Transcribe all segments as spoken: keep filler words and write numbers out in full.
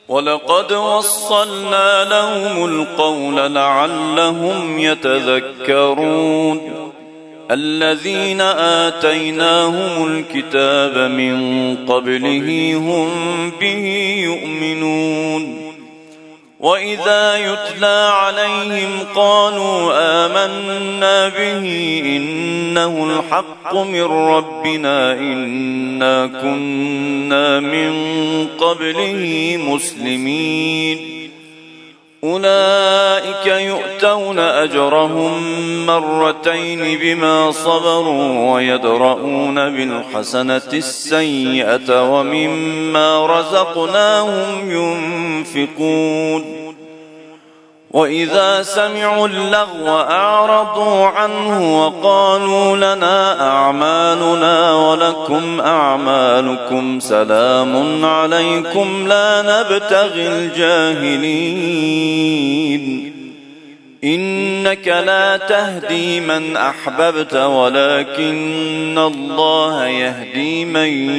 ولقد وصلنا لهم القول لعلهم يتذكرون الذين آتيناهم الكتاب من قبله هم به يؤمنون وإذا يتلى عليهم قالوا آمنا به إنه الحق من ربنا إنا كنا من قبله مسلمين أولئك يؤتون أجرهم مرتين بما صبروا ويدرؤون بالحسنة السيئة ومما رزقناهم ينفقون وإذا سمعوا اللغو أعرضوا عنه وقالوا لنا أعمالنا ولكم أعمالكم سلام عليكم لا نبتغي الجاهلين إنك لا تهدي من أحببت ولكن الله يهدي من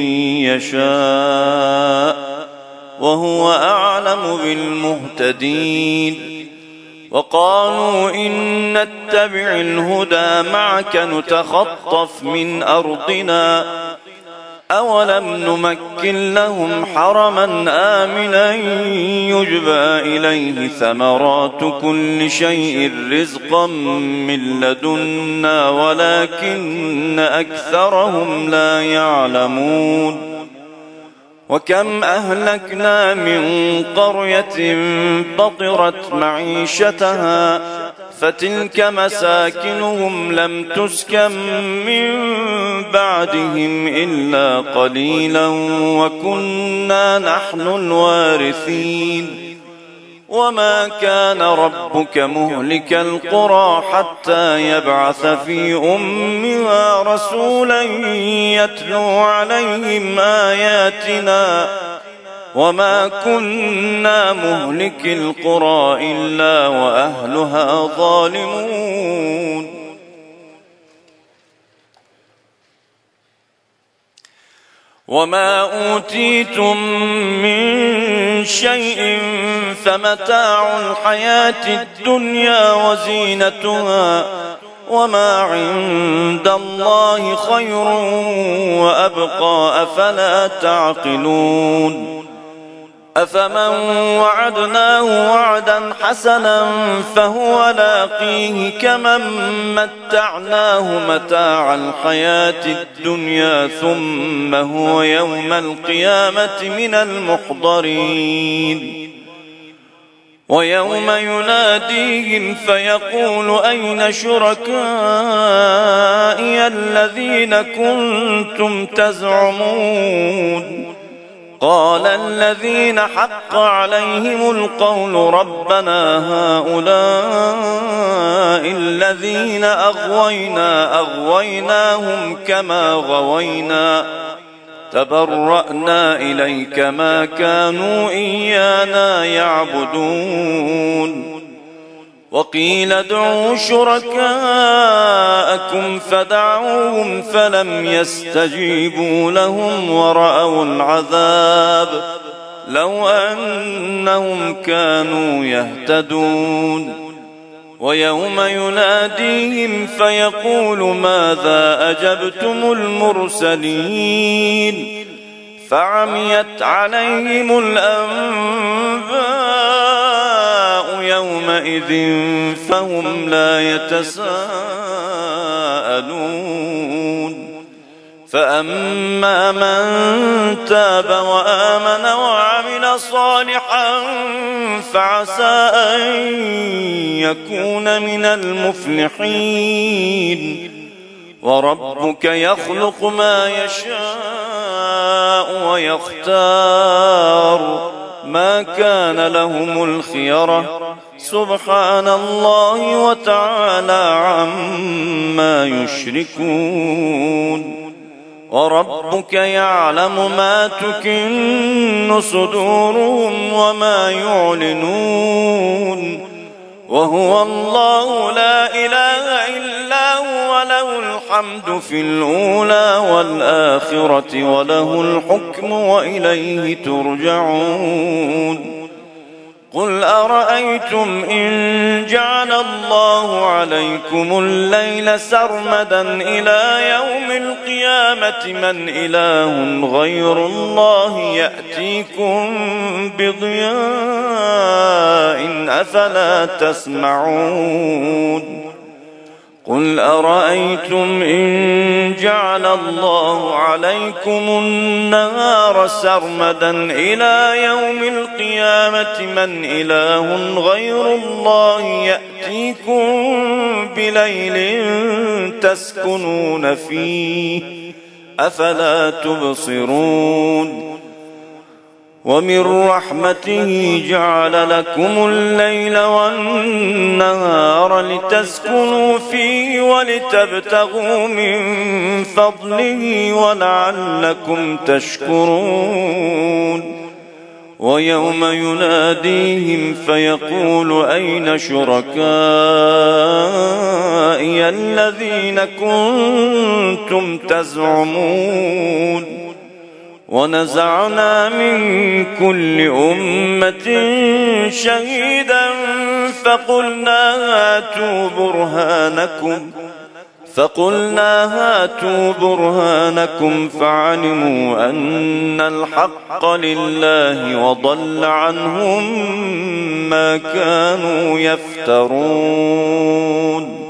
يشاء وهو أعلم بالمهتدين وقالوا إن نتبع الهدى معك نتخطف من أرضنا أولم نمكن لهم حرما آمنا يجبى إليه ثمرات كل شيء رزقا من لدنا ولكن أكثرهم لا يعلمون وكم أهلكنا من قرية بطرت معيشتها فتلك مساكنهم لم تسكن من بعدهم إلا قليلا وكنا نحن الوارثين وما كان ربك مهلك القرى حتى يبعث في أمها رسولا يتلو عليهم آياتنا وما كنا مهلك القرى إلا وأهلها ظالمون وما أوتيتم من شيء فمتاع الحياة الدنيا وزينتها وما عند الله خير وأبقى أفلا تعقلون أفمن وعدناه وعدا حسنا فهو لاقيه كمن متعناه متاع الحياة الدنيا ثم هو يوم القيامة من المحضرين ويوم يناديهم فيقول أين شركائي الذين كنتم تزعمون قال الذين حق عليهم القول ربنا هؤلاء الذين أغوينا أغويناهم كما غوينا تبرأنا إليك ما كانوا إيانا يعبدون وقيل ادعوا شركاءكم فدعوهم فلم يستجيبوا لهم ورأوا العذاب لو أنهم كانوا يهتدون ويوم يناديهم فيقول ماذا أجبتم المرسلين فعميت عليهم الأنباء يومئذ فهم لا يتساءلون فأما من تاب وآمن وعمل صالحا فعسى أن يكون من المفلحين وربك يخلق ما يشاء ويختار ما كان لهم الخيرة سبحان الله وتعالى عما يشركون وربك يعلم ما تكن صدورهم وما يعلنون وهو الله لا إله إلا هو له الحمد في الأولى والآخرة وله الحكم وإليه ترجعون قل أرأيتم إن جعل الله عليكم الليل سرمدا إلى يوم القيامة من إله غير الله يأتيكم بضياء أفلا تسمعون قل أرأيتم إن جعل الله عليكم النهار سرمدا إلى يوم القيامة من إله غير الله يأتيكم بليل تسكنون فيه أفلا تبصرون ومن رحمته جعل لكم الليل والنهار لتسكنوا فيه ولتبتغوا من فضله ولعلكم تشكرون ويوم يناديهم فيقول أين شركائي الذين كنتم تزعمون ونزعنا من كل أمة شهيدا فقلنا هاتوا برهانكم فقلنا هاتوا برهانكم فعلموا أن الحق لله وضل عنهم ما كانوا يفترون